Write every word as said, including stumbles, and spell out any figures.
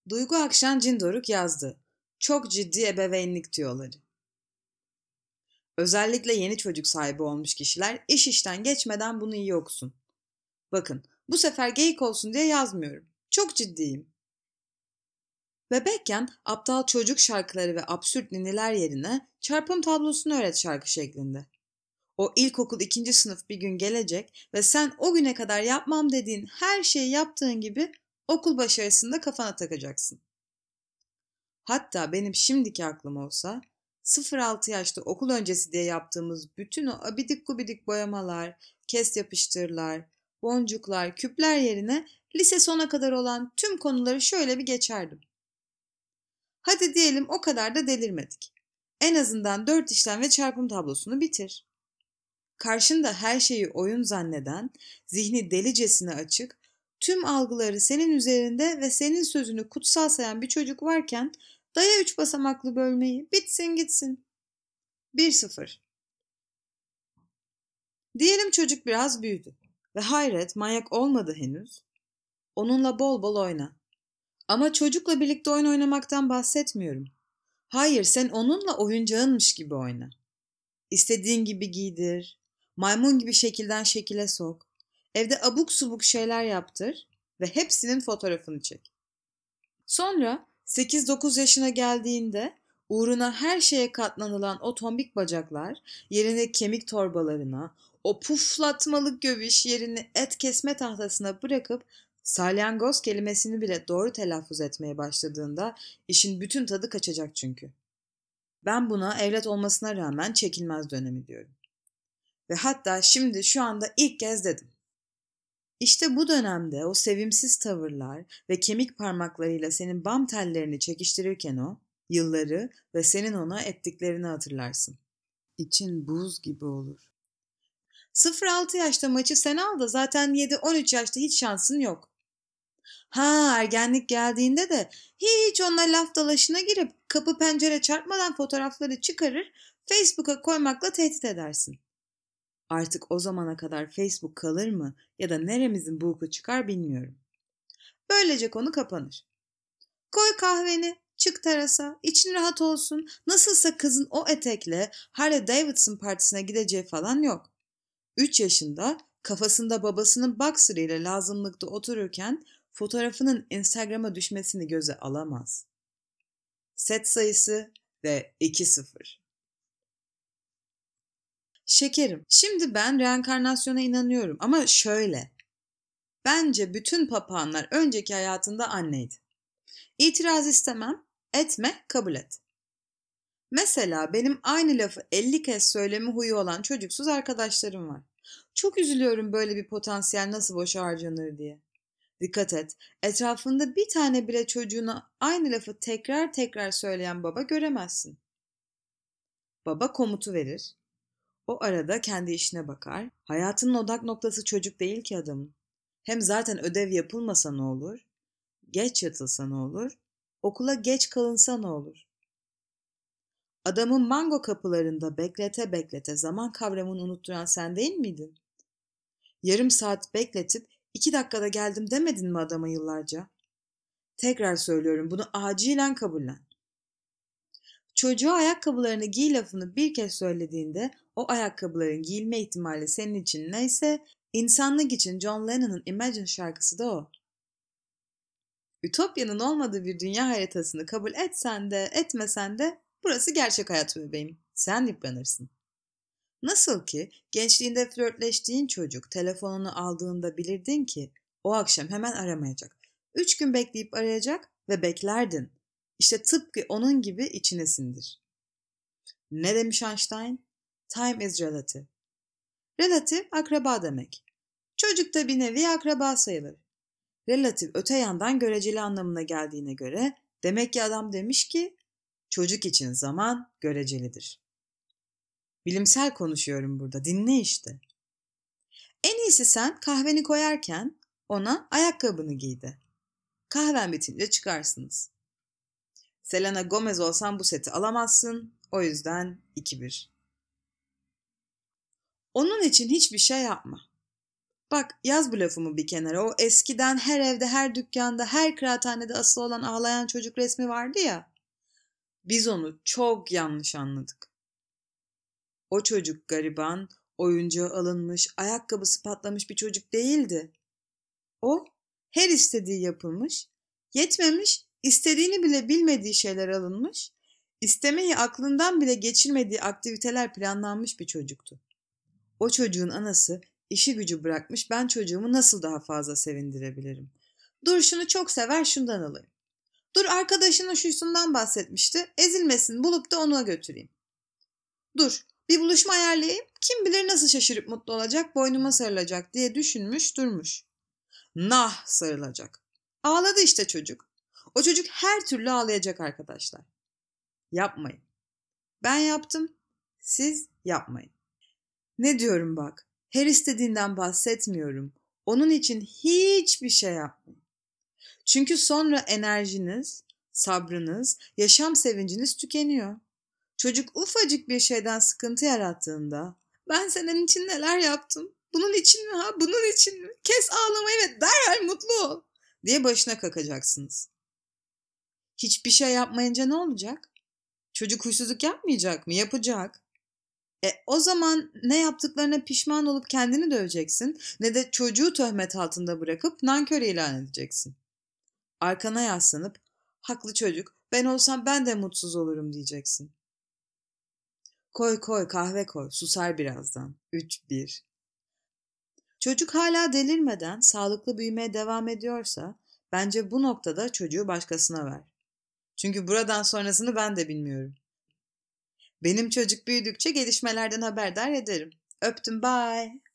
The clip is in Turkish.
Duygu Akşan Cindoruk yazdı. Çok ciddi ebeveynlik tüyoları. Özellikle yeni çocuk sahibi olmuş kişiler iş işten geçmeden bunu iyi okusun. Bakın, bu sefer geyik olsun diye yazmıyorum. Çok ciddiyim. Bebekken aptal çocuk şarkıları ve absürt ninniler yerine çarpım tablosunu öğret şarkı şeklinde. O ilkokul ikinci sınıf bir gün gelecek ve sen o güne kadar yapmam dediğin her şeyi yaptığın gibi okul başarısında kafana takacaksın. Hatta benim şimdiki aklım olsa sıfır altı yaşta okul öncesi diye yaptığımız bütün o abidik gubidik boyamalar, kes yapıştırlar, boncuklar, küpler yerine lise sona kadar olan tüm konuları şöyle bir geçerdim. Hadi diyelim o kadar da delirmedik. En azından dört işlem ve çarpım tablosunu bitir. Karşında her şeyi oyun zanneden, zihni delicesine açık, tüm algıları senin üzerinde ve senin sözünü kutsal sayan bir çocuk varken daya üç basamaklı bölmeyi, bitsin gitsin. bir sıfır. Diyelim çocuk biraz büyüdü ve hayret manyak olmadı henüz. Onunla bol bol oyna. Ama çocukla birlikte oyun oynamaktan bahsetmiyorum. Hayır, sen onunla oyuncağınmış gibi oyna. İstediğin gibi giydir, maymun gibi şekilden şekile sok, evde abuk subuk şeyler yaptır ve hepsinin fotoğrafını çek. Sonra sekiz dokuz yaşına geldiğinde uğruna her şeye katlanılan o tombik bacaklar yerine kemik torbalarına, o puflatmalık göbüş yerini et kesme tahtasına bırakıp salyangoz kelimesini bile doğru telaffuz etmeye başladığında işin bütün tadı kaçacak çünkü. Ben buna evlat olmasına rağmen çekilmez dönemi diyorum. Ve hatta şimdi şu anda ilk kez dedim. İşte bu dönemde o sevimsiz tavırlar ve kemik parmaklarıyla senin bam tellerini çekiştirirken o, yılları ve senin ona ettiklerini hatırlarsın. İçin buz gibi olur. sıfır altı yaşta maçı sen al da zaten yedi on üç yaşta hiç şansın yok. Ha, ergenlik geldiğinde de hiç onunla laf dalaşına girip kapı pencere çarpmadan fotoğrafları çıkarır, Facebook'a koymakla tehdit edersin. Artık o zamana kadar Facebook kalır mı ya da neremizin buğku çıkar bilmiyorum. Böylece konu kapanır. Koy kahveni, çık terasa, için rahat olsun. Nasılsa kızın o etekle Harley Davidson partisine gideceği falan yok. Üç yaşında kafasında babasının boxer'ıyla lazımlıkta otururken fotoğrafının Instagram'a düşmesini göze alamaz. Set sayısı ve iki sıfır. Şekerim, şimdi ben reenkarnasyona inanıyorum ama şöyle. Bence bütün papağanlar önceki hayatında anneydi. İtiraz istemem, etme, kabul et. Mesela benim aynı lafı elli kez söyleme huyu olan çocuksuz arkadaşlarım var. Çok üzülüyorum böyle bir potansiyel nasıl boşa harcanır diye. Dikkat et, etrafında bir tane bile çocuğuna aynı lafı tekrar tekrar söyleyen baba göremezsin. Baba komutu verir. O arada kendi işine bakar. Hayatının odak noktası çocuk değil ki adamın. Hem zaten ödev yapılmasa ne olur? Geç yatılsa ne olur? Okula geç kalınsa ne olur? Adamın mango kapılarında beklete beklete zaman kavramını unutturan sen değil miydin? Yarım saat bekletip iki dakikada geldim demedin mi adama yıllarca? Tekrar söylüyorum, bunu acilen kabullen. Çocuğa ayakkabılarını giy lafını bir kez söylediğinde o ayakkabıların giyilme ihtimali senin için neyse, insanlık için John Lennon'ın Imagine şarkısı da o. Ütopya'nın olmadığı bir dünya haritasını kabul etsen de etmesen de burası gerçek hayat bebeğim. Sen yıpranırsın. Nasıl ki gençliğinde flörtleştiğin çocuk telefonunu aldığında bilirdin ki o akşam hemen aramayacak. Üç gün bekleyip arayacak ve beklerdin. İşte tıpkı onun gibi içine sindir. Ne demiş Einstein? Time is relative. Relatif akraba demek. Çocuk da bir nevi akraba sayılır. Relatif öte yandan göreceli anlamına geldiğine göre demek ki adam demiş ki çocuk için zaman görecelidir. Bilimsel konuşuyorum burada, dinle işte. En iyisi sen kahveni koyarken ona ayakkabını giydi. Kahven bitince çıkarsınız. Selena Gomez olsan bu seti alamazsın, o yüzden iki bir. Onun için hiçbir şey yapma. Bak yaz bu lafımı bir kenara. O eskiden her evde, her dükkanda, her kıraathanede asılı olan ağlayan çocuk resmi vardı ya. Biz onu çok yanlış anladık. O çocuk gariban, oyuncağı alınmış, ayakkabısı patlamış bir çocuk değildi. O her istediği yapılmış, yetmemiş, istediğini bile bilmediği şeyler alınmış, istemeyi aklından bile geçirmediği aktiviteler planlanmış bir çocuktu. O çocuğun anası işi gücü bırakmış, ben çocuğumu nasıl daha fazla sevindirebilirim? Dur şunu çok sever, şundan alayım. Dur arkadaşının şusundan bahsetmişti, ezilmesin bulup da ona götüreyim. Dur bir buluşma ayarlayayım, kim bilir nasıl şaşırıp mutlu olacak, boynuma sarılacak diye düşünmüş durmuş. Nah sarılacak. Ağladı işte çocuk. O çocuk her türlü ağlayacak arkadaşlar. Yapmayın. Ben yaptım, siz yapmayın. Ne diyorum bak, her istediğinden bahsetmiyorum. Onun için hiçbir şey yapmayın. Çünkü sonra enerjiniz, sabrınız, yaşam sevinciniz tükeniyor. Çocuk ufacık bir şeyden sıkıntı yarattığında, ben senin için neler yaptım? Bunun için mi ha? Bunun için mi? Kes ağlamayı ve derhal mutlu ol diye başına kakacaksınız. Hiçbir şey yapmayınca ne olacak? Çocuk huysuzluk yapmayacak mı? Yapacak. E o zaman ne yaptıklarına pişman olup kendini döveceksin, ne de çocuğu töhmet altında bırakıp nankör ilan edeceksin. Arkana yaslanıp, haklı çocuk, ben olsam ben de mutsuz olurum diyeceksin. Koy koy kahve koy, susar birazdan. Üç bir. Çocuk hala delirmeden sağlıklı büyümeye devam ediyorsa, bence bu noktada çocuğu başkasına ver. Çünkü buradan sonrasını ben de bilmiyorum. Benim çocuk büyüdükçe gelişmelerden haberdar ederim. Öptüm, bye.